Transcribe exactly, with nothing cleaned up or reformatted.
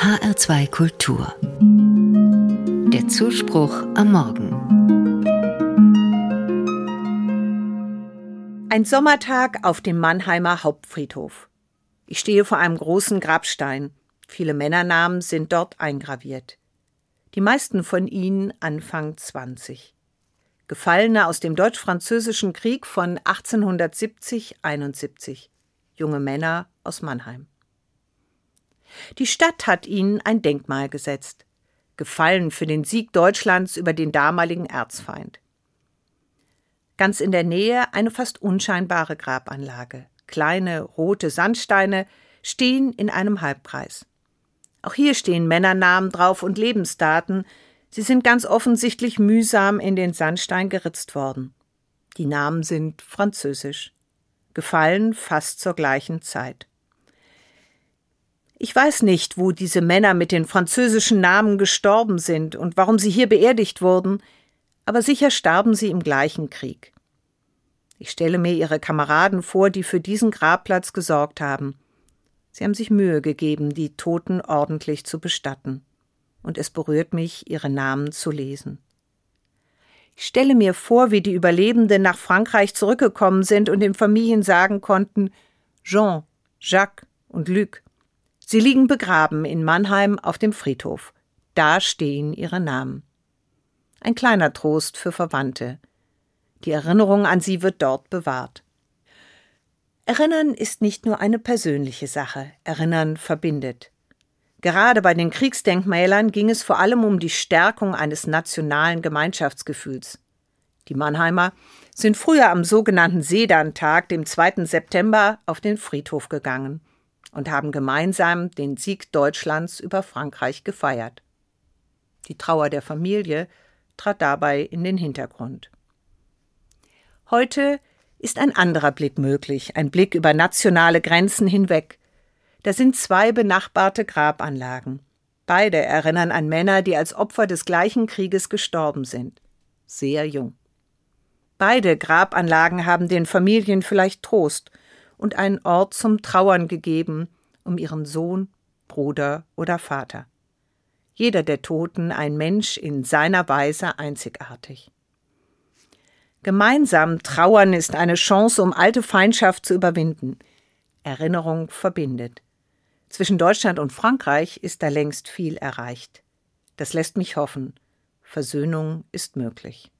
H R zwei Kultur. Der Zuspruch am Morgen. Ein Sommertag auf dem Mannheimer Hauptfriedhof. Ich stehe vor einem großen Grabstein. Viele Männernamen sind dort eingraviert. Die meisten von ihnen Anfang zwanzig. Gefallene aus dem Deutsch-Französischen Krieg von achtzehnhundertsiebzig einundsiebzig. Junge Männer aus Mannheim. Die Stadt hat ihnen ein Denkmal gesetzt. Gefallen für den Sieg Deutschlands über den damaligen Erzfeind. Ganz in der Nähe eine fast unscheinbare Grabanlage. Kleine, rote Sandsteine stehen in einem Halbkreis. Auch hier stehen Männernamen drauf und Lebensdaten. Sie sind ganz offensichtlich mühsam in den Sandstein geritzt worden. Die Namen sind französisch. Gefallen fast zur gleichen Zeit. Ich weiß nicht, wo diese Männer mit den französischen Namen gestorben sind und warum sie hier beerdigt wurden, aber sicher starben sie im gleichen Krieg. Ich stelle mir ihre Kameraden vor, die für diesen Grabplatz gesorgt haben. Sie haben sich Mühe gegeben, die Toten ordentlich zu bestatten. Und es berührt mich, ihre Namen zu lesen. Ich stelle mir vor, wie die Überlebenden nach Frankreich zurückgekommen sind und den Familien sagen konnten: Jean, Jacques und Luc. Sie liegen begraben in Mannheim auf dem Friedhof. Da stehen ihre Namen. Ein kleiner Trost für Verwandte. Die Erinnerung an sie wird dort bewahrt. Erinnern ist nicht nur eine persönliche Sache. Erinnern verbindet. Gerade bei den Kriegsdenkmälern ging es vor allem um die Stärkung eines nationalen Gemeinschaftsgefühls. Die Mannheimer sind früher am sogenannten Sedan-Tag, dem zweiten September, auf den Friedhof gegangen und haben gemeinsam den Sieg Deutschlands über Frankreich gefeiert. Die Trauer der Familie trat dabei in den Hintergrund. Heute ist ein anderer Blick möglich, ein Blick über nationale Grenzen hinweg. Da sind zwei benachbarte Grabanlagen. Beide erinnern an Männer, die als Opfer des gleichen Krieges gestorben sind. Sehr jung. Beide Grabanlagen haben den Familien vielleicht Trost und einen Ort zum Trauern gegeben, um ihren Sohn, Bruder oder Vater. Jeder der Toten ein Mensch in seiner Weise einzigartig. Gemeinsam trauern ist eine Chance, um alte Feindschaft zu überwinden. Erinnerung verbindet. Zwischen Deutschland und Frankreich ist da längst viel erreicht. Das lässt mich hoffen. Versöhnung ist möglich.